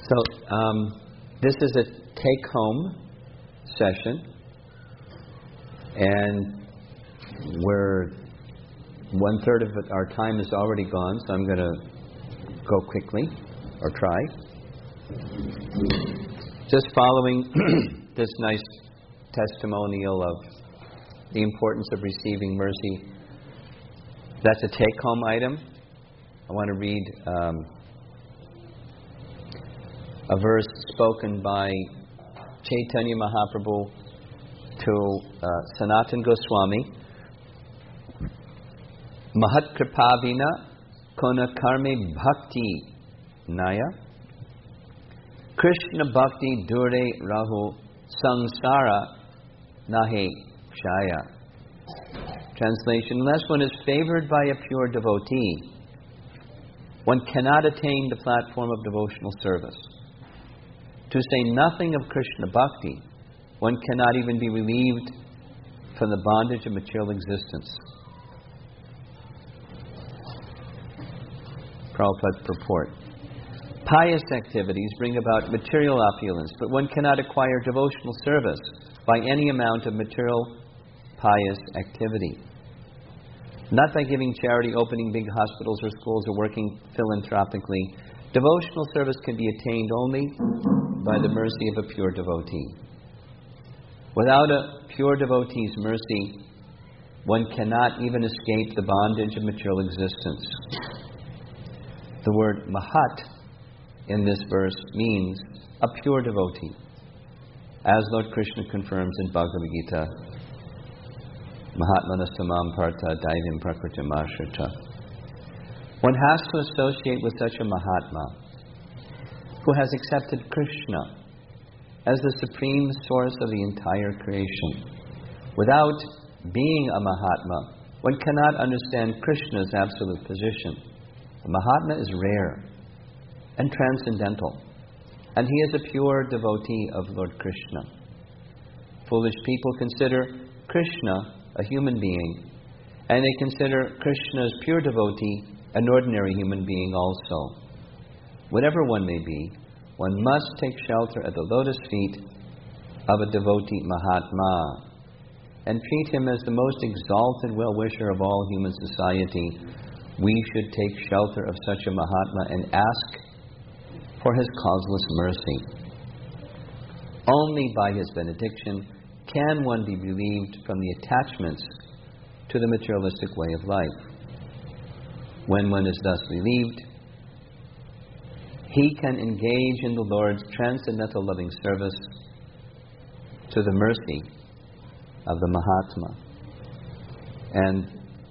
So, this is a take-home session, and we're 1/3 of our time is already gone, so I'm going to go quickly, or try. Just following this nice testimonial of the importance of receiving mercy. That's a take-home item. I want to read a verse spoken by Chaitanya Mahaprabhu to Sanatana Goswami. Mahat kripavina kona karme bhakti naya Krishna bhakti dure rahu samsara nahe shaya. Translation: unless one is favored by a pure devotee, one cannot attain the platform of devotional service. To say nothing of Krishna bhakti, one cannot even be relieved from the bondage of material existence. Prabhupada's purport. Pious activities bring about material opulence, but one cannot acquire devotional service by any amount of material pious activity. Not by giving charity, opening big hospitals or schools, or working philanthropically. Devotional service can be attained only by the mercy of a pure devotee. Without a pure devotee's mercy, one cannot even escape the bondage of material existence. The word mahat in this verse means a pure devotee, as Lord Krishna confirms in Bhagavad Gita, Mahatmana samam partha daivim prakritim ashrita. One has to associate with such a Mahatma who has accepted Krishna as the supreme source of the entire creation. Without being a Mahatma, one cannot understand Krishna's absolute position. The Mahatma is rare and transcendental, and he is a pure devotee of Lord Krishna. Foolish people consider Krishna a human being, and they consider Krishna's pure devotee an ordinary human being also. Whatever one may be, one must take shelter at the lotus feet of a devotee Mahatma and treat him as the most exalted well-wisher of all human society. We should take shelter of such a Mahatma and ask for his causeless mercy. Only by his benediction can one be relieved from the attachments to the materialistic way of life. When one is thus relieved, he can engage in the Lord's transcendental loving service to the mercy of the Mahatma. And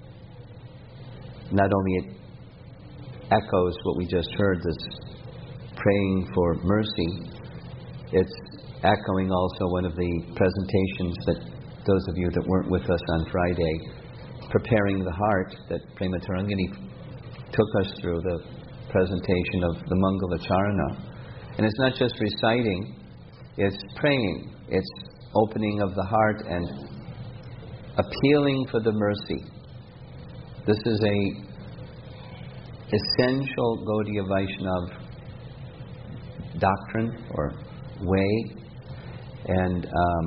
not only it echoes what we just heard, this praying for mercy, it's echoing also one of the presentations that those of you that weren't with us on Friday, Preparing the Heart, that Prema Tarangini took us through, the presentation of the Mangala Charana. And it's not just reciting, it's praying, it's opening of the heart and appealing for the mercy. This is a essential Gaudiya Vaishnava doctrine or way, and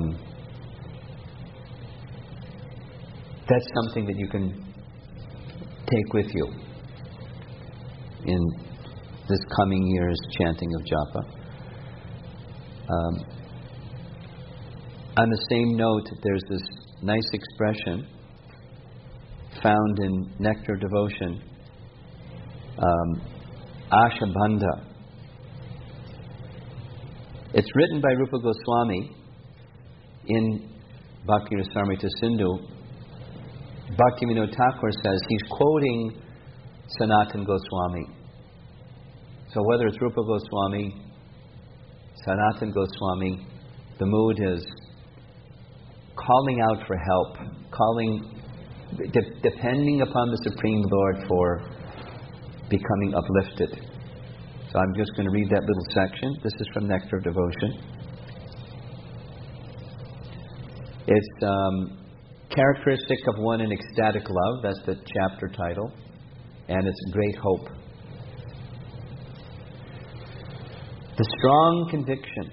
that's something that you can take with you in this coming year's chanting of japa. On the same note, there's this nice expression found in Nectar Devotion, Ashabandha. It's written by Rupa Goswami in Bhakti Rasamrita Sindhu. Bhaktivinoda Thakur says he's quoting Sanatana Goswami. So whether it's Rupa Goswami, Sanatana Goswami, the mood is calling out for help, depending upon the Supreme Lord for becoming uplifted. So I'm just going to read that little section. This is from Nectar of Devotion. It's characteristic of one in ecstatic love. That's the chapter title. And it's Great Hope. The strong conviction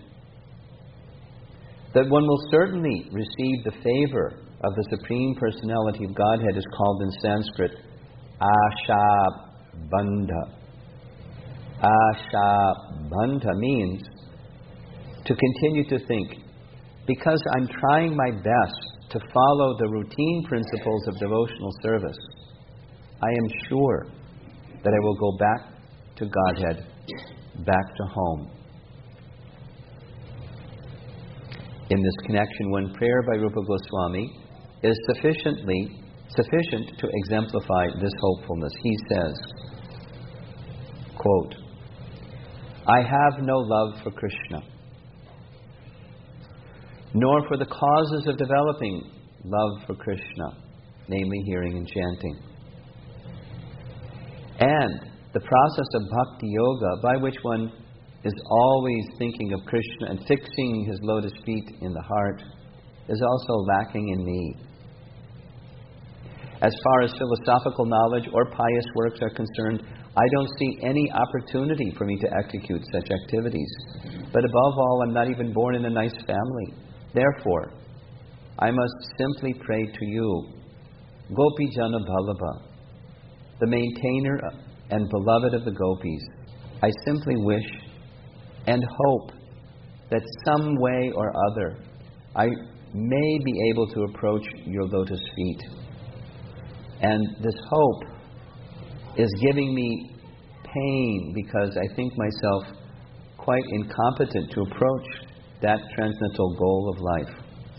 that one will certainly receive the favor of the Supreme Personality of Godhead is called in Sanskrit Asha Bandha. Asha Bandha means to continue to think, because I'm trying my best to follow the routine principles of devotional service, I am sure that I will go back to Godhead, back to home. In this connection, one prayer by Rupa Goswami is sufficient to exemplify this hopefulness. He says, quote, I have no love for Krishna, nor for the causes of developing love for Krishna, namely hearing and chanting. And the process of bhakti yoga, by which one is always thinking of Krishna and fixing his lotus feet in the heart, is also lacking in me. As far as philosophical knowledge or pious works are concerned, I don't see any opportunity for me to execute such activities. But above all, I'm not even born in a nice family. Therefore, I must simply pray to you, Gopi Jana Vallabha, the maintainer and beloved of the gopis. I simply wish and hope that some way or other I may be able to approach your lotus feet. And this hope is giving me pain because I think myself quite incompetent to approach that transcendental goal of life.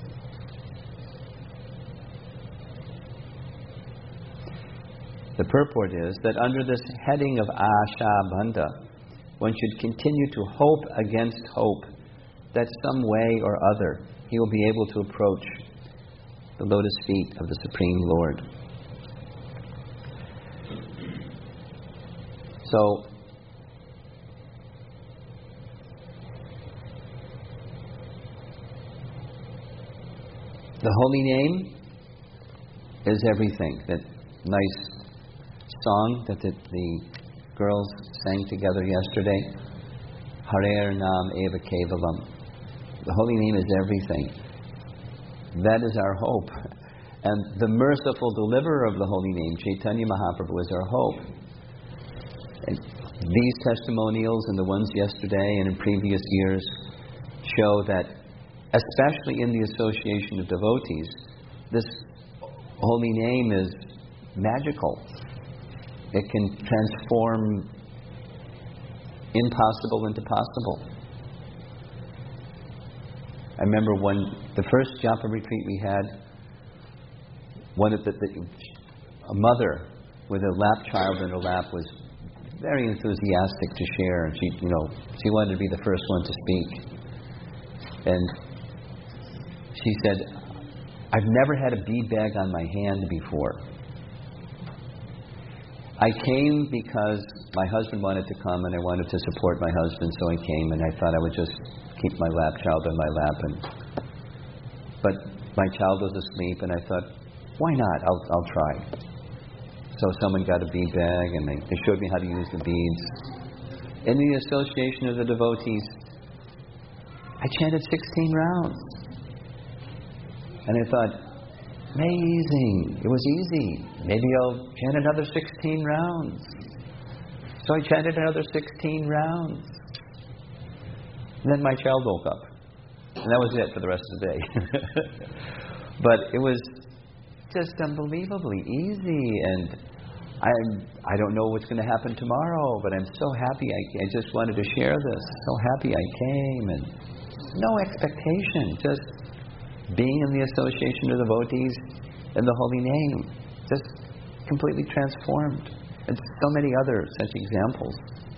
The purport is that under this heading of Asha Bandha, one should continue to hope against hope that some way or other he will be able to approach the lotus feet of the Supreme Lord. So, the holy name is everything. That nice song that the girls sang together yesterday, Harer Nam Eva Kevalam. The holy name is everything. That is our hope. And the merciful deliverer of the holy name, Chaitanya Mahaprabhu, is our hope. And these testimonials and the ones yesterday and in previous years show that, especially in the association of devotees, this holy name is magical. It can transform impossible into possible. I remember the first japa retreat we had, a mother with a lap child in her lap was very enthusiastic to share, and she wanted to be the first one to speak. And she said, I've never had a bead bag on my hand before. I came because my husband wanted to come and I wanted to support my husband, so I came, and I thought I would just keep my lap child on my lap. But my child was asleep, and I thought, why not? I'll try. So someone got a bead bag, and they showed me how to use the beads. In the association of the devotees, I chanted 16 rounds. And I thought, amazing. It was easy. Maybe I'll chant another 16 rounds. So I chanted another 16 rounds. And then my child woke up. And that was it for the rest of the day. But it was just unbelievably easy. And I don't know what's going to happen tomorrow, but I'm so happy. I just wanted to share this. So happy I came. And no expectation. Just being in the association of devotees in the holy name, just completely transformed. And so many other such examples.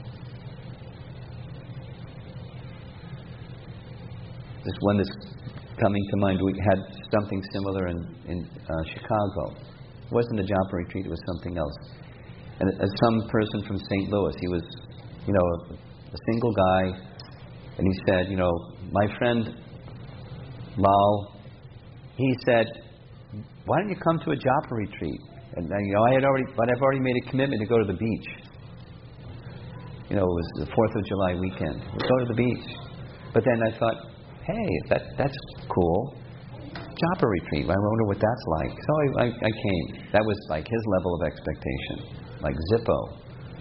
This one that's coming to mind, we had something similar in Chicago. It wasn't a japa retreat, it was something else. And some person from St. Louis, he was, a single guy, and he said, my friend Lal, he said, why don't you come to a japa retreat? And I've already made a commitment to go to the beach. it was the 4th of July weekend. We'll go to the beach. But then I thought, hey, that's cool. Japa retreat. I wonder what that's like. So I came. That was like his level of expectation. Like Zippo.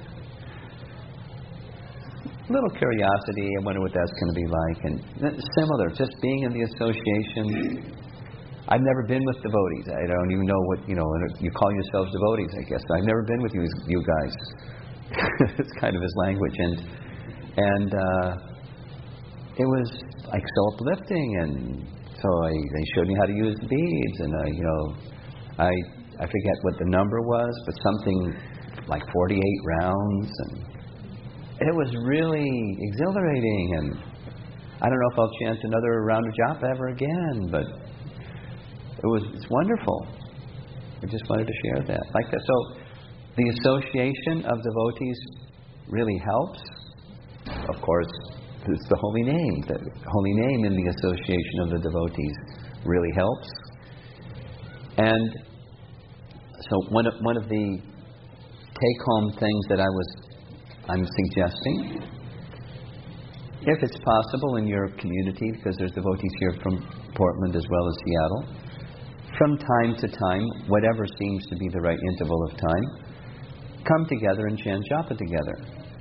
Little curiosity. I wonder what that's going to be like. And similar, just being in the association. I've never been with devotees. I don't even know what, you call yourselves devotees, I guess. I've never been with you guys. It's kind of his language. And it was like so uplifting. And so they showed me how to use the beads. And, I forget what the number was, but something like 48 rounds. And it was really exhilarating. And I don't know if I'll chant another round of japa ever again, but it's wonderful. I just wanted to share that. Like that. So the association of devotees really helps. Of course, it's the holy name. The holy name in the association of the devotees really helps. And so one of the take-home things that I'm suggesting, if it's possible in your community, because there's devotees here from Portland as well as Seattle, from time to time, whatever seems to be the right interval of time, come together and chant japa together.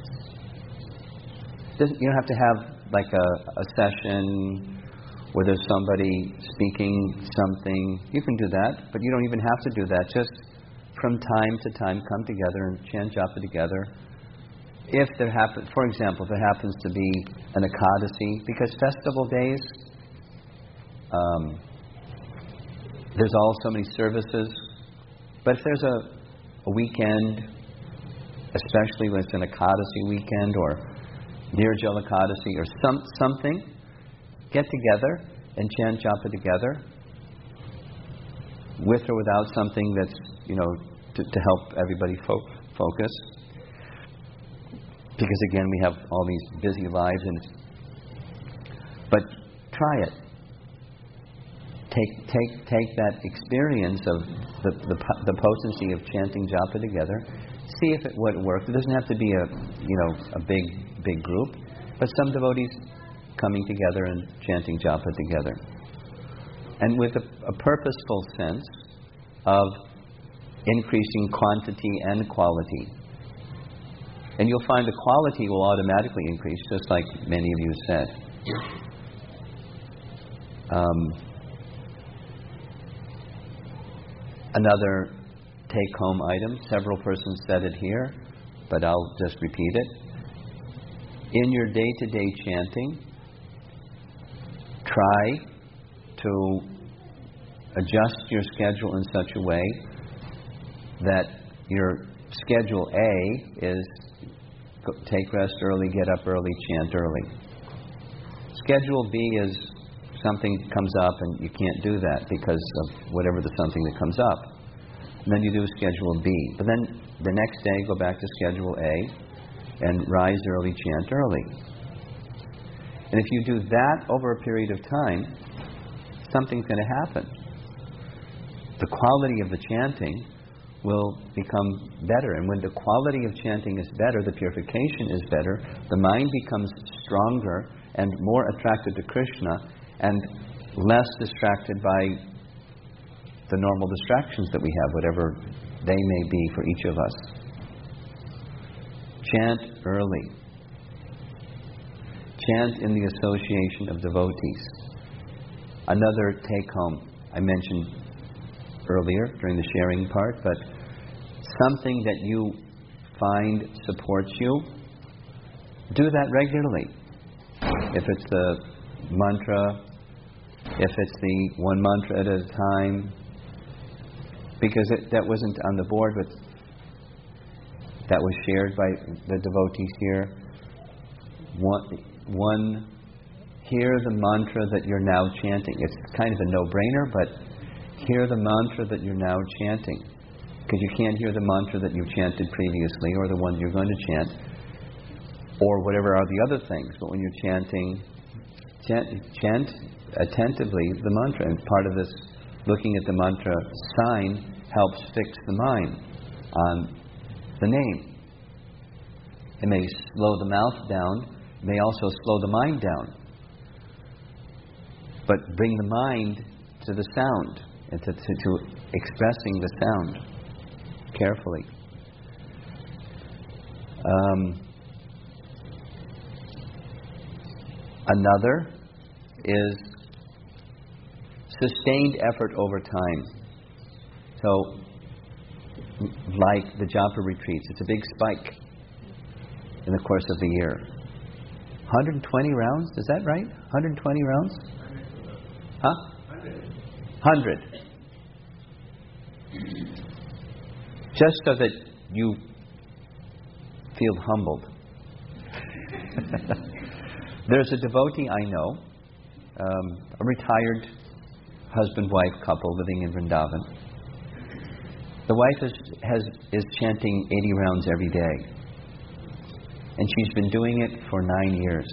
You don't have to have like a session where there's somebody speaking something. You can do that, but you don't even have to do that. Just from time to time, come together and chant japa together. If there happens, for example, if there happens to be an Ekadasi, because festival days, there's all so many services. But if there's a weekend, especially when it's an Ekadasi weekend or Nirjala Ekadasi or something, get together and chant japa together, with or without something that's, to help everybody focus. Because again, we have all these busy lives, but try it. Take that experience of the potency of chanting japa together. See if it would work. It doesn't have to be a big group, but some devotees coming together and chanting japa together, and with a purposeful sense of increasing quantity and quality. And you'll find the quality will automatically increase, just like many of you said. Another take-home item, several persons said it here, but I'll just repeat it. In your day-to-day chanting, try to adjust your schedule in such a way that your schedule A is take rest early, get up early, chant early. Schedule B is something comes up and you can't do that because of whatever the something that comes up. And then you do schedule B. But then the next day go back to schedule A and rise early, chant early. And if you do that over a period of time, something's going to happen. The quality of the chanting will become better. And when the quality of chanting is better, the purification is better, the mind becomes stronger and more attracted to Krishna and less distracted by the normal distractions that we have, whatever they may be for each of us. Chant early. Chant in the association of devotees. Another take-home I mentioned earlier during the sharing part, but something that you find supports you, do that regularly. If it's the mantra, if it's the one mantra at a time, because that wasn't on the board, but that was shared by the devotees here. One, hear the mantra that you're now chanting. It's kind of a no-brainer, but hear the mantra that you're now chanting. Because you can't hear the mantra that you chanted previously or the one you're going to chant or whatever are the other things. But when you're chanting, chant attentively the mantra. And part of this, looking at the mantra sign, helps fix the mind on the name. It may slow the mouth down, it may also slow the mind down. But bring the mind to the sound, and to expressing the sound carefully. Another is sustained effort over time. So, like the japa retreats, it's a big spike in the course of the year. 120 rounds, is that right? 120 rounds? Huh? 100. Just so that you feel humbled. There's a devotee I know, a retired husband-wife couple living in Vrindavan. The wife is chanting 80 rounds every day. And she's been doing it for 9 years.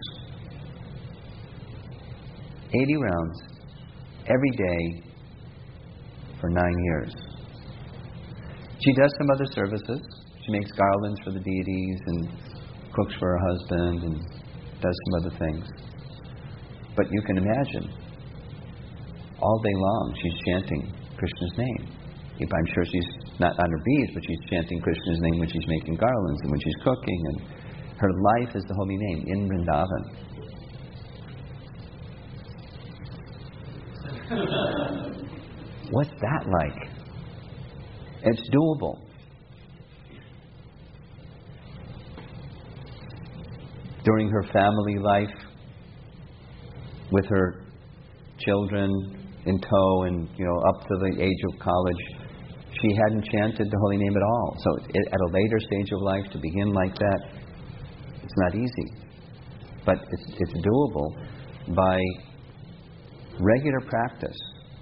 80 rounds every day for 9 years. She does some other services. She makes garlands for the deities and cooks for her husband and does some other things. But you can imagine, all day long she's chanting Krishna's name. I'm sure she's not on her beads, but she's chanting Krishna's name when she's making garlands and when she's cooking, and her life is the holy name in Vrindavan. What's that like? It's doable. During her family life, with her children in tow and up to the age of college, she hadn't chanted the holy name at all. So at a later stage of life to begin like that, it's not easy. But it's doable by regular practice.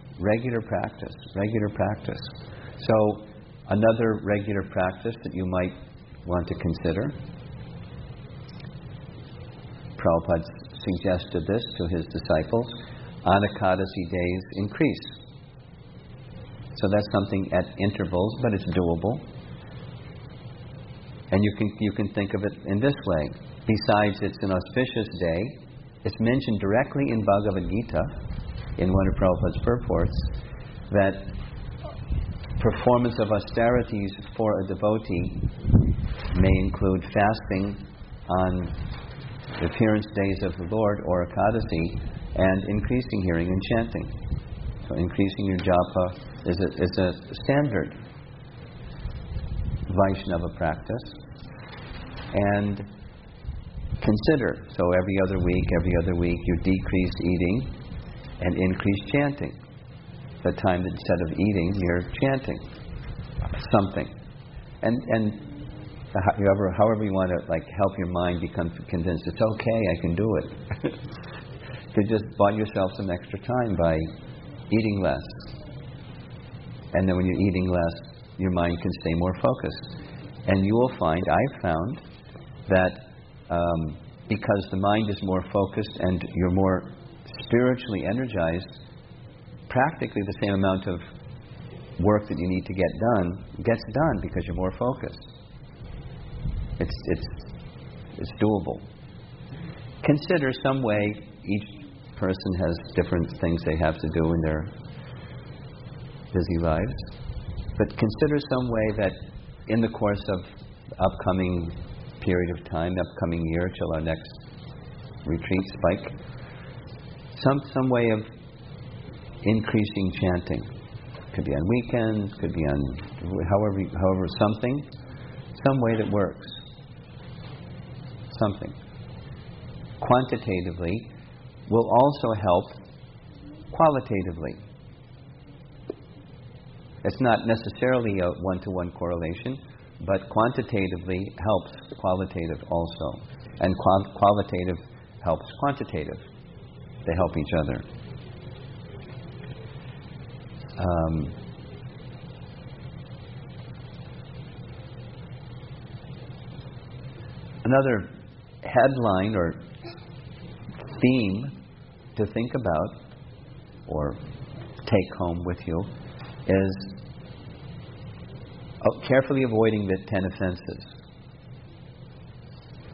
So another regular practice that you might want to consider, Prabhupada suggested this to his disciples, on Ekadasi days increase. So that's something at intervals, but it's doable. And you can think of it in this way. Besides, it's an auspicious day. It's mentioned directly in Bhagavad Gita, in one of Prabhupada's purports, that performance of austerities for a devotee may include fasting on the appearance days of the Lord or Ekadasi, and increasing hearing and chanting. So increasing your japa is a standard Vaishnava practice. And consider, so every other week you decrease eating and increase chanting. The time that instead of eating, you're chanting something. And however you want to help your mind become convinced, it's okay, I can do it. You just buy yourself some extra time by eating less. And then when you're eating less, your mind can stay more focused. And you will find, I've found, that because the mind is more focused and you're more spiritually energized, practically the same amount of work that you need to get done gets done because you're more focused. It's doable. Consider some way. Each person has different things they have to do in their busy lives, but consider some way that in the course of the upcoming period of time, the upcoming year till our next retreat spike, some way of increasing chanting. Could be on weekends, could be on however something, some way that works. Something. Quantitatively will also help qualitatively. It's not necessarily a one-to-one correlation, but quantitatively helps qualitative also. And qualitative helps quantitative. They help each other. Another headline or theme to think about or take home with you is carefully avoiding the 10 offenses.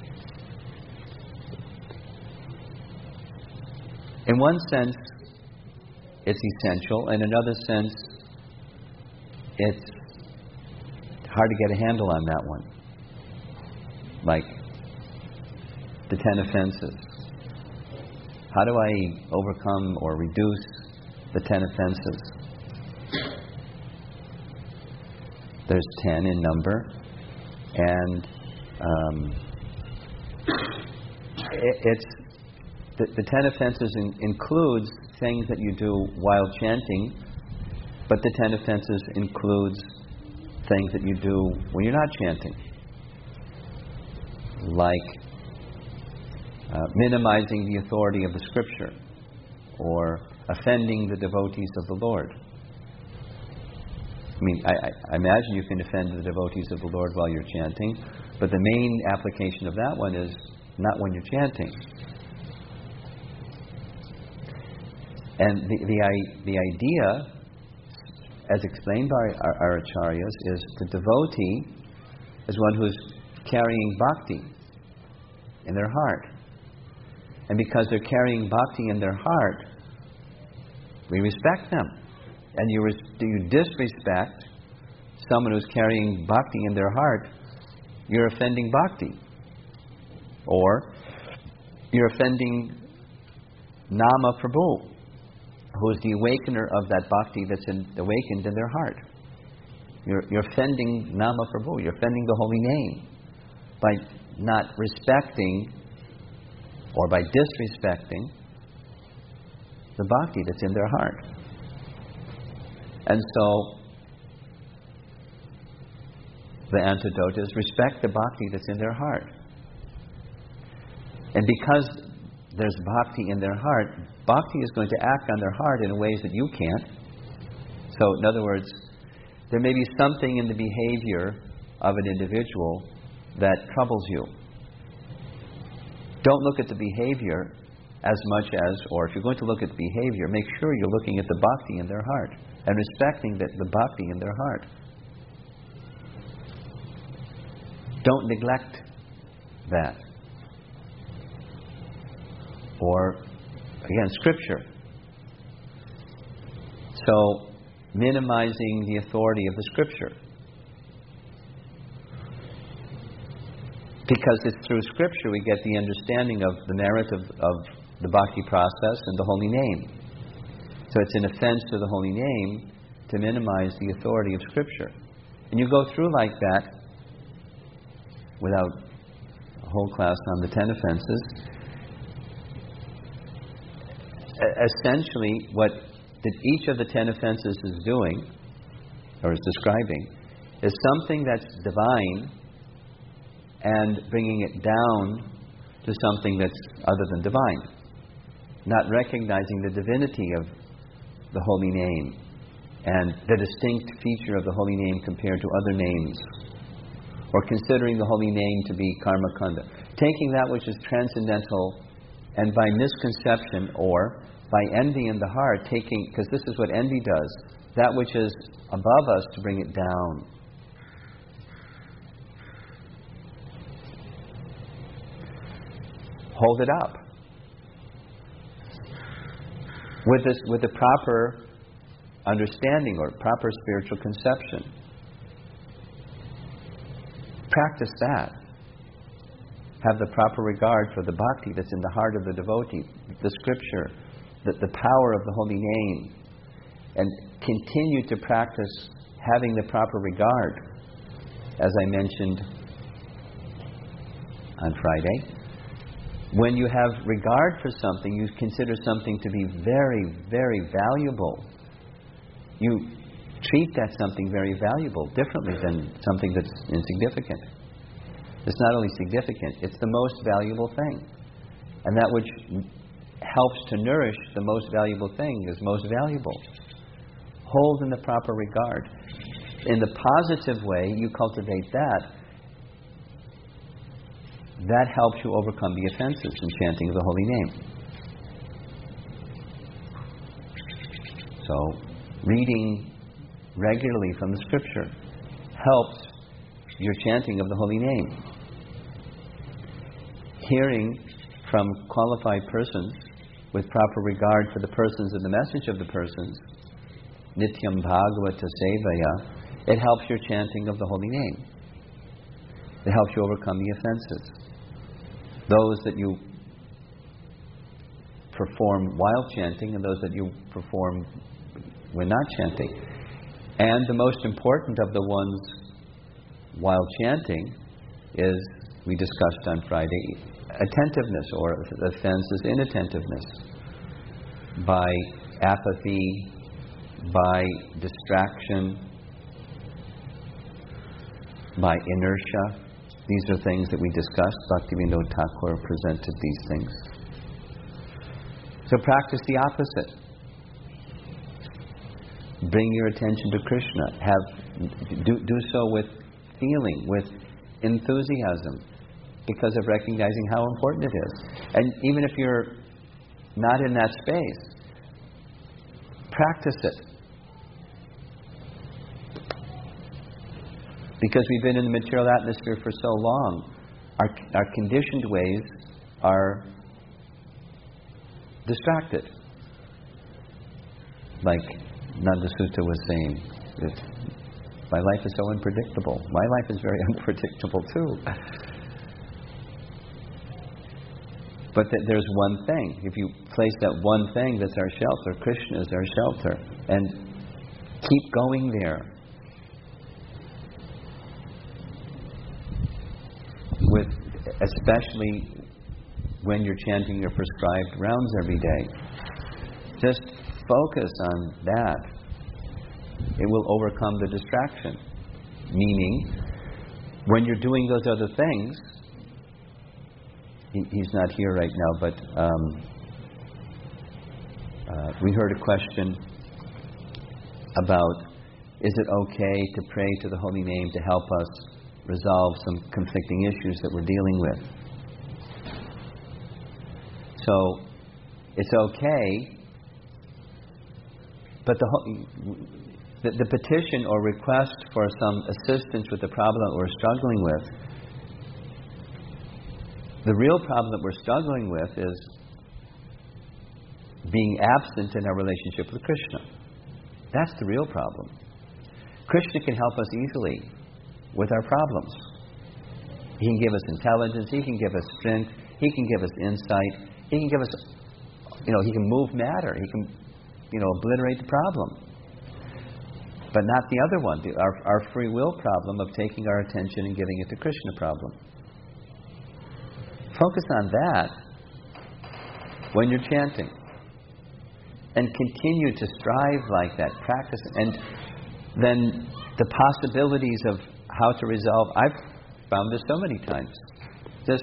In one sense, it's essential. In another sense, it's hard to get a handle on that one. Like the 10 offenses. How do I overcome or reduce the 10 offenses? There's 10 in number, and it's the 10 offenses includes things that you do while chanting, but the 10 offenses includes things that you do when you're not chanting, like minimizing the authority of the Scripture, or offending the devotees of the Lord. I mean, I imagine you can offend the devotees of the Lord while you're chanting, but the main application of that one is not when you're chanting. And the idea, as explained by our acharyas, is the devotee is one who's carrying bhakti in their heart. And because they're carrying bhakti in their heart, we respect them. And you disrespect someone who's carrying bhakti in their heart, you're offending bhakti. Or you're offending Nama Prabhu, who is the awakener of that bhakti that's awakened in their heart. You're offending Nama Prabhu, you're offending the holy name by not respecting or by disrespecting the bhakti that's in their heart. And so the antidote is respect the bhakti that's in their heart. And because there's bhakti in their heart, bhakti is going to act on their heart in ways that you can't. So, in other words, there may be something in the behavior of an individual that troubles you. Don't look at the behavior as much as, or if you're going to look at the behavior, make sure you're looking at the bhakti in their heart and respecting the bhakti in their heart. Don't neglect that. Or, again, Scripture. So, minimizing the authority of the Scripture. Because it's through Scripture we get the understanding of the merit of the bhakti process and the holy name. So it's an offense to the holy name to minimize the authority of Scripture. And you go through like that without a whole class on the 10 offenses. Essentially, what each of the 10 offenses is doing, or is describing, is something that's divine and bringing it down to something that's other than divine. Not recognizing the divinity of the holy name and the distinct feature of the holy name compared to other names. Or considering the holy name to be karma kanda. Taking that which is transcendental and by misconception or by envy in the heart, because this is what envy does, that which is above us to bring it down. Hold it up. With the proper understanding or proper spiritual conception. Practice that. Have the proper regard for the bhakti that's in the heart of the devotee, the Scripture, the power of the holy name, and continue to practice having the proper regard, as I mentioned on Friday. When you have regard for something, you consider something to be very, very valuable. You treat that something very valuable differently than something that's insignificant. It's not only significant, it's the most valuable thing. And that which helps to nourish the most valuable thing is most valuable. Hold in the proper regard. In the positive way, you cultivate that. That helps you overcome the offenses in chanting the holy name. So, reading regularly from the Scripture helps your chanting of the holy name. Hearing from qualified persons with proper regard for the persons and the message of the persons, Nityam Bhagavata Sevaya, it helps your chanting of the holy name. It helps you overcome the offenses. Those that you perform while chanting and those that you perform when not chanting. And the most important of the ones while chanting is, we discussed on Friday, attentiveness, or the offense is inattentiveness. By apathy, by distraction, by inertia. These are things that we discussed. Bhaktivinoda Thakur presented these things. So practice the opposite. Bring your attention to Krishna. Do so with feeling, with enthusiasm, because of recognizing how important it is. And even if you're not in that space, practice it. Because we've been in the material atmosphere for so long, our conditioned ways are distracted. Like Nanda Sutta was saying, my life is so unpredictable. My life is very unpredictable too. But there's one thing. If you place that one thing that's our shelter, Krishna is our shelter, and keep going there. Especially when you're chanting your prescribed rounds every day. Just focus on that. It will overcome the distraction. Meaning, when you're doing those other things, he's not here right now, but we heard a question about, is it okay to pray to the holy name to help us resolve some conflicting issues that we're dealing with? So, it's okay, but the petition or request for some assistance with the problem that we're struggling with, the real problem that we're struggling with is being absent in our relationship with Krishna. That's the real problem. Krishna can help us easily with our problems. He can give us intelligence, He can give us strength, He can give us insight, He can give us, He can move matter, He can, obliterate the problem. But not the other one, our free will problem of taking our attention and giving it to Krishna problem. Focus on that when you're chanting. And continue to strive like that, practice. And then the possibilities of how to resolve, I've found this so many times. Just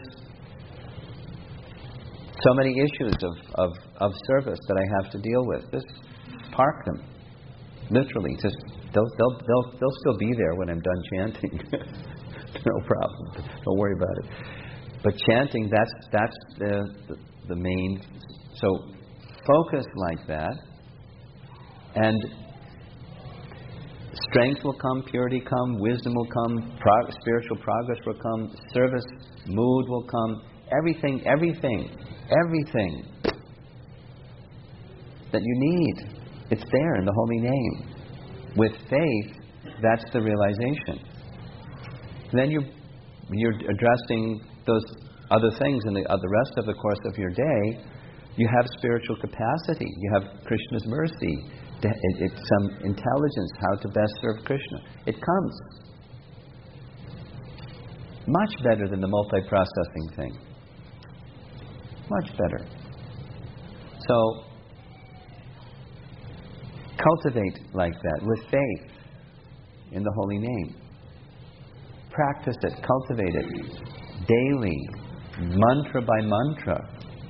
so many issues of service that I have to deal with. Just park them. Literally, just they'll still be there when I'm done chanting. No problem. Don't worry about it. But chanting, that's the main. So focus like that, and strength will come, purity come, wisdom will come, spiritual progress will come, service, mood will come, everything that you need. It's there in the holy name. With faith, that's the realization. Then you're addressing those other things in the rest of the course of your day. You have spiritual capacity. You have Krishna's mercy. It's some intelligence how to best serve Krishna. It comes. Much better than the multi-processing thing. Much better. So, cultivate like that with faith in the holy name. Practice it, cultivate it daily, mantra by mantra.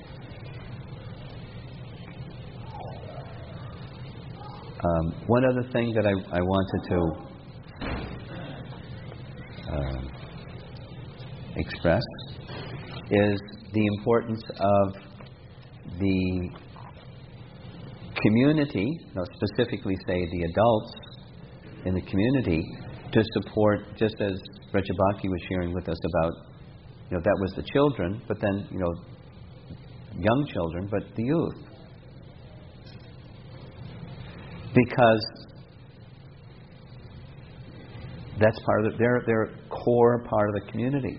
One other thing that I wanted to express is the importance of the community, specifically say the adults in the community, to support, just as Rajabhakti was sharing with us about, that was the children, but then, young children, but the youth. because that's part of their core part of the community.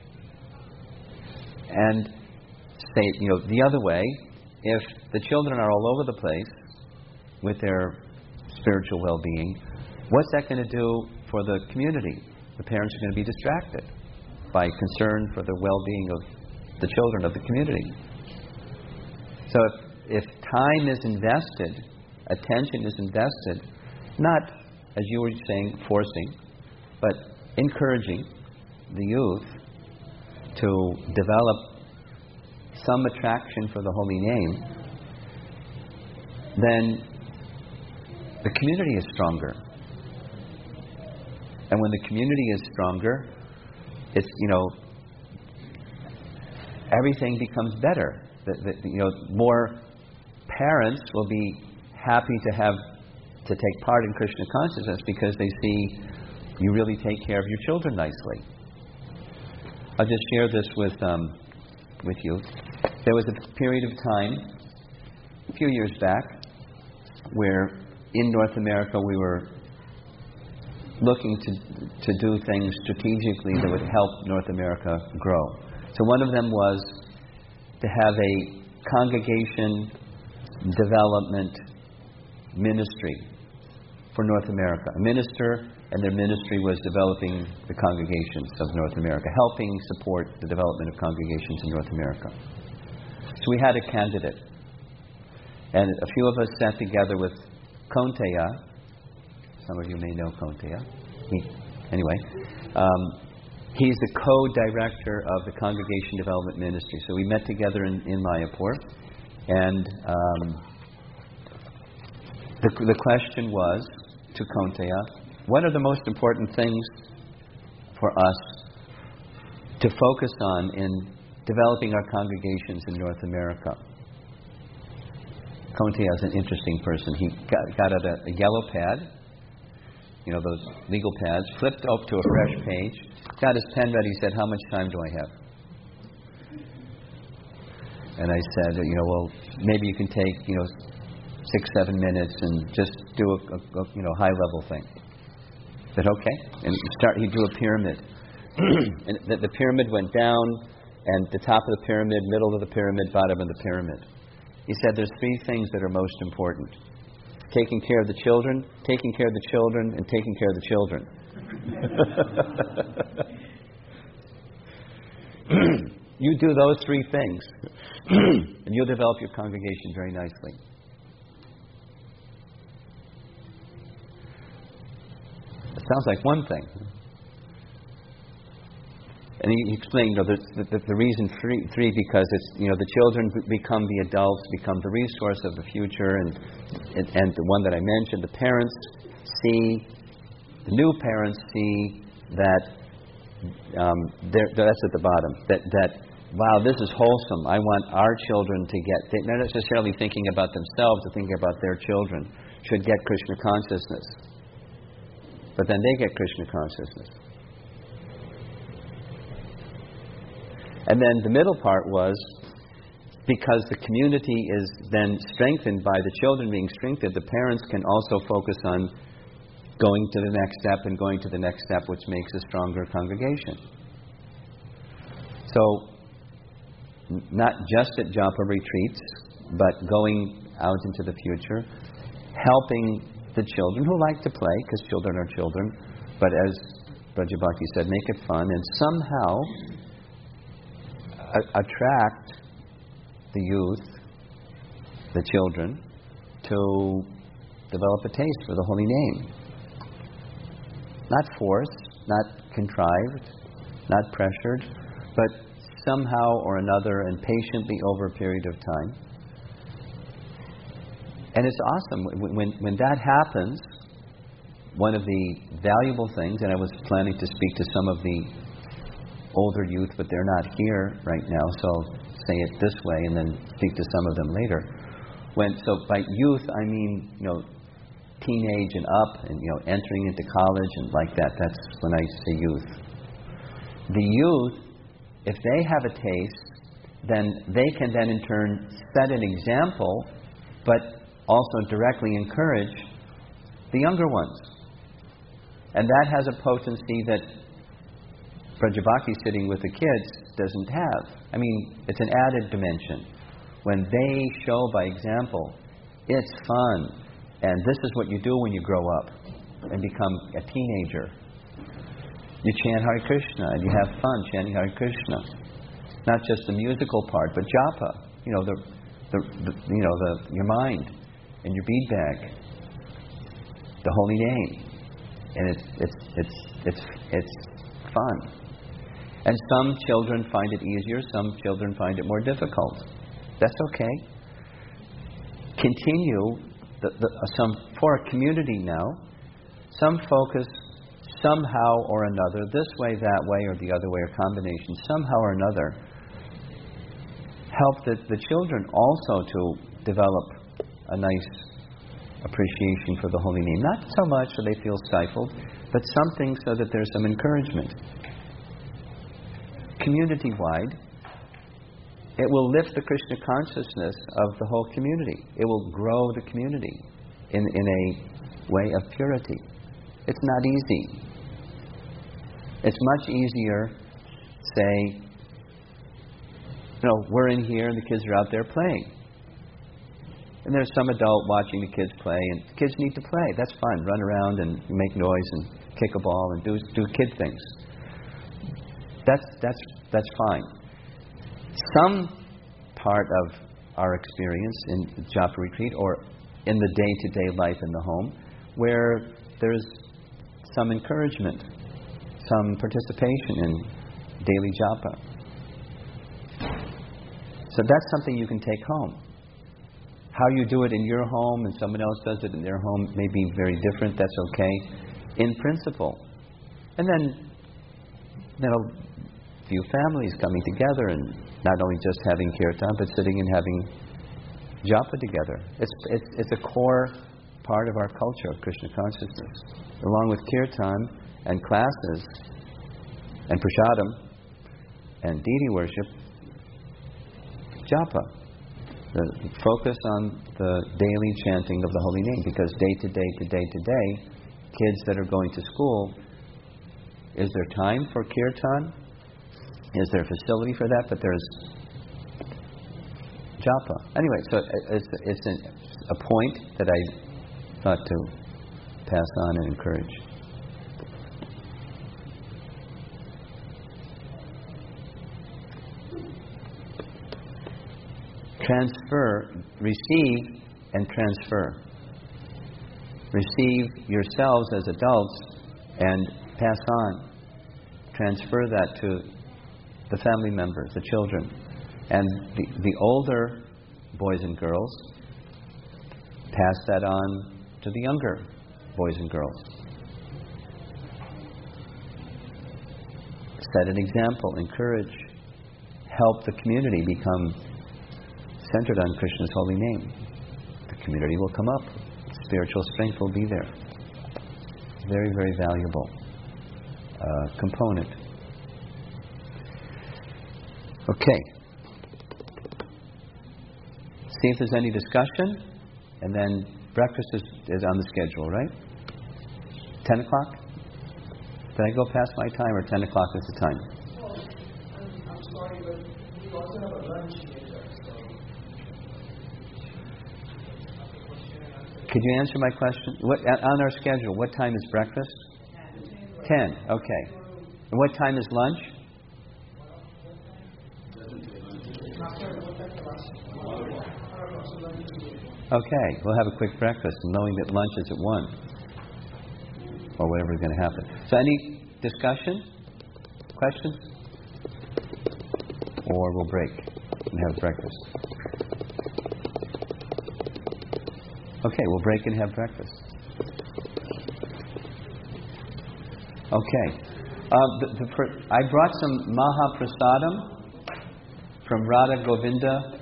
And say, the other way, if the children are all over the place with their spiritual well-being, what's that going to do for the community? The parents are going to be distracted by concern for the well-being of the children of the community. So if time is invested, attention is invested, not, as you were saying, forcing, but encouraging the youth to develop some attraction for the holy name, then the community is stronger. And when the community is stronger, it's, everything becomes better. More parents will be happy to take part in Krishna consciousness because they see you really take care of your children nicely. I'll just share this with you. There was a period of time, a few years back, where in North America we were looking to do things strategically that would help North America grow. So one of them was to have a congregation development ministry for North America. A minister and their ministry was developing the congregations of North America, helping support the development of congregations in North America. So we had a candidate. And a few of us sat together with Konteya. Some of you may know Konteya. He's the co-director of the Congregation Development Ministry. So we met together in Mayapur. And the question was to Konteya, what are the most important things for us to focus on in developing our congregations in North America? Konteya is an interesting person. He got out a yellow pad, those legal pads, flipped up to a fresh page, got his pen ready, said, how much time do I have? And I said, well, maybe you can take, 6-7 minutes and just do a high-level thing. I said, okay. And he drew a pyramid. And the pyramid went down, and the top of the pyramid, middle of the pyramid, bottom of the pyramid. He said there's 3 things that are most important. Taking care of the children, taking care of the children, and taking care of the children. You do those 3 things, and you'll develop your congregation very nicely. It sounds like one thing. And he explained the reason 3 because it's the children become the adults, become the resource of the future, and the one that I mentioned, the parents see, the new parents see that that's at the bottom. That wow, this is wholesome. I want our children to get. They're not necessarily thinking about themselves, or thinking about their children should get Krishna consciousness, but then they get Krishna consciousness. And then the middle part was, because the community is then strengthened by the children being strengthened, the parents can also focus on going to the next step and going to the next step, which makes a stronger congregation. So, not just at japa retreats, but going out into the future, helping the children who like to play, because children are children, but as Brajabhakti said, make it fun, and somehow attract the youth, the children, to develop a taste for the holy name. Not forced, not contrived, not pressured, but somehow or another, and patiently over a period of time. And it's awesome. When that happens, one of the valuable things, and I was planning to speak to some of the older youth, but they're not here right now, so I'll say it this way and then speak to some of them later. So by youth, I mean, teenage and up, and entering into college and like that. That's when I say youth. The youth, if they have a taste, then they can then in turn set an example, but also directly encourage the younger ones. And that has a potency that Brajabhakti sitting with the kids doesn't have. I mean, it's an added dimension. When they show by example, it's fun, and this is what you do when you grow up and become a teenager. You chant Hare Krishna and you have fun chanting Hare Krishna. Not just the musical part, but japa. Your mind and your bead bag, the holy name, and it's fun. And some children find it easier, some children find it more difficult. That's okay. Continue for a community now. Some focus somehow or another, this way, that way, or the other way, or combination, somehow or another, help the children also to develop a nice appreciation for the holy name. Not so much so they feel stifled, but something so that there's some encouragement. Community-wide, it will lift the Krishna consciousness of the whole community. It will grow the community in a way of purity. It's not easy. It's much easier, say, we're in here and the kids are out there playing. And there's some adult watching the kids play, and the kids need to play. That's fine. Run around and make noise and kick a ball and do kid things. That's fine. Some part of our experience in japa retreat or in the day-to-day life in the home where there's some encouragement, some participation in daily japa. So that's something you can take home. How you do it in your home and someone else does it in their home may be very different. That's okay. In principle. And then, a few families coming together and not only just having kirtan, but sitting and having japa together. It's a core part of our culture of Krishna consciousness. Along with kirtan and classes and prasadam and deity worship, japa. The focus on the daily chanting of the holy name, because day to day, kids that are going to school, is there time for kirtan? Is there a facility for that? But there's japa. Anyway, so it's a point that I thought to pass on and encourage. Transfer, receive and transfer. Receive yourselves as adults and pass on. Transfer that to the family members, the children. And the older boys and girls, pass that on to the younger boys and girls. Set an example, encourage, help the community become centered on Krishna's holy name. The community will come up. Spiritual strength will be there. Very, very valuable component. Okay. See if there's any discussion, and then breakfast is on the schedule, right? 10 o'clock? Did I go past my time, or 10 o'clock is the time? I'm sorry, but we also have a lunch later, so... Could you answer my question? On our schedule, what time is breakfast? 10. Okay. And what time is lunch? Okay, we'll have a quick breakfast, knowing that lunch is at 1. Or whatever is going to happen. So any discussion? Questions? Or we'll break and have breakfast. Okay, we'll break and have breakfast. Okay. I brought some Mahaprasadam from Radha Govinda,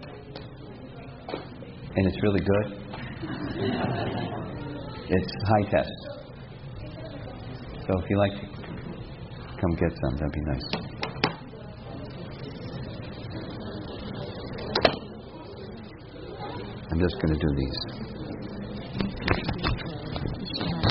and it's really good. It's high test. So if you like to come get some, that'd be nice. I'm just going to do these.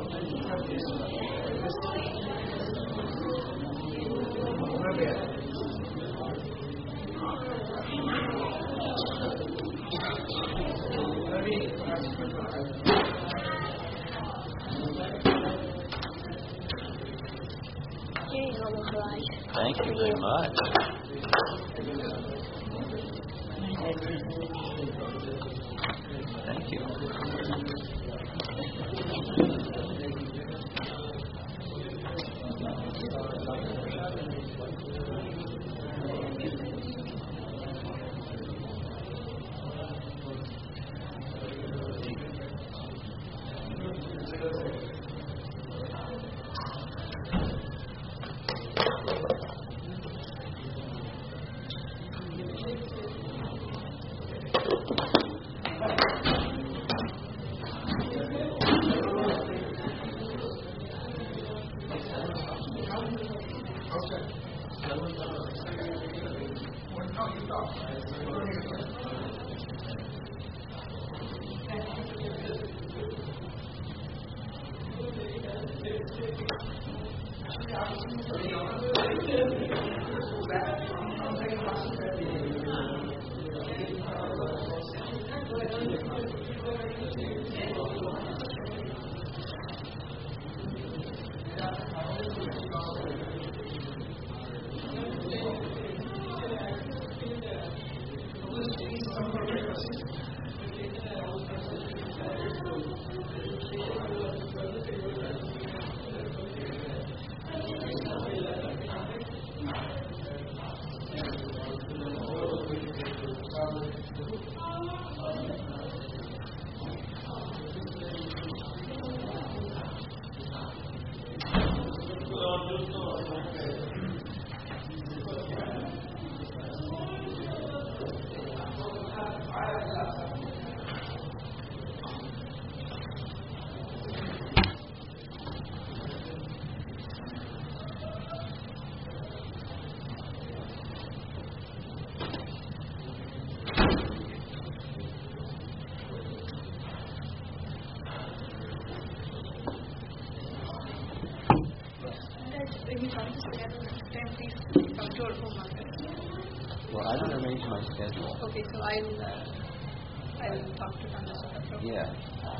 Thank you very much. Thank you. Well, I will arrange my schedule. Okay, so I'll talk to Nandaswara. Yeah.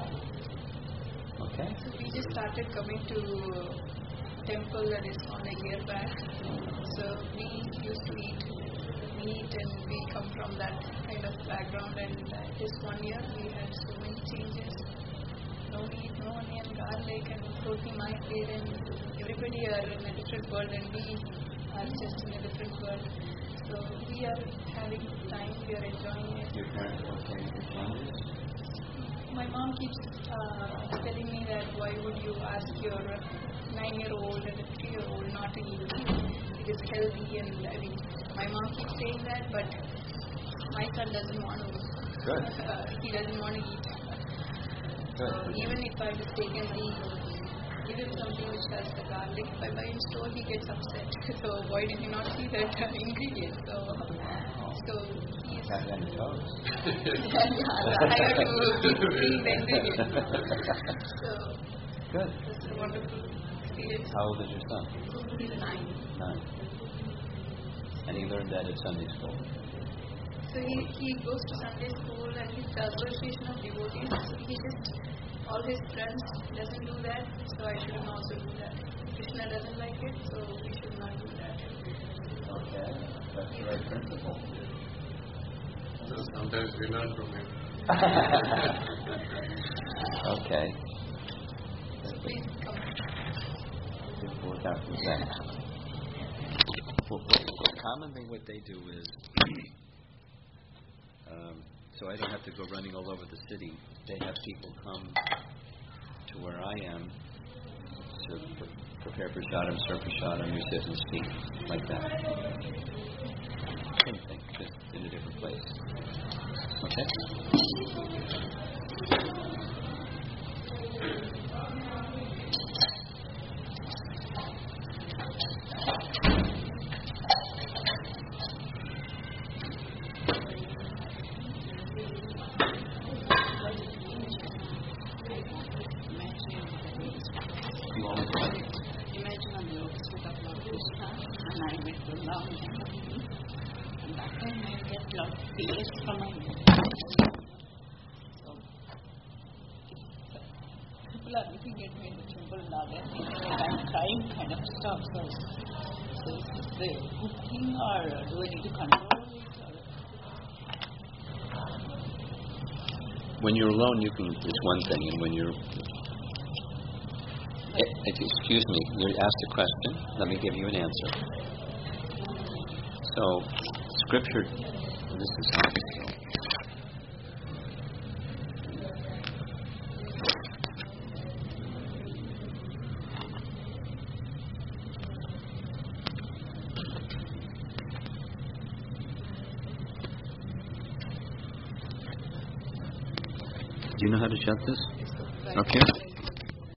Okay. So we just started coming to temple that is on a year back. So we used to eat meat and we come from that kind of background, and this 1 year we had so many changes. No meat, no onion, garlic, and roti my plate, and everybody are in a different world and we are just in a different world. So we are having time, we are enjoying it. Your parents are okay with the changes? My mom keeps telling me that why would you ask your 9-year-old and a 3-year-old not to eat? It is healthy, and I mean, my mom keeps saying that, but my son doesn't want to. Good. He doesn't want to eat. So even if I mistakenly give him something which has the garlic, if I buy in store, he gets upset. So why did he not see that ingredient? So he's... Cat and toes. I have to keep seeing the ingredient. So Good. it's a wonderful experience. How old is your son? He's 9. 9. And he learned that at Sunday school. So he goes to Sunday school and his association of devotees. He just, all his friends doesn't do that, so I shouldn't also do that. Krishna doesn't like it, so we should not do that. Okay, that's the right principle. So sometimes we learn from him. Okay. So please come. We'll work out with that. Well, commonly what they do is, so I don't have to go running all over the city. They have people come to where I am to prepare prasadam, serve prasadam, you sit and speak, like that. Same thing, just in a different place. Okay? habit to now. And that time I get a lot of tears from my mouth. So, people are looking at me in the temple now, they're thinking that I'm crying kind of stuff. So is this a good thing, or do I need to control it? When you're alone, it's one thing, and when you're... Excuse me, you asked a question. Let me give you an answer. So, Scripture, this is how it goes. Do you know how to shut this? Okay.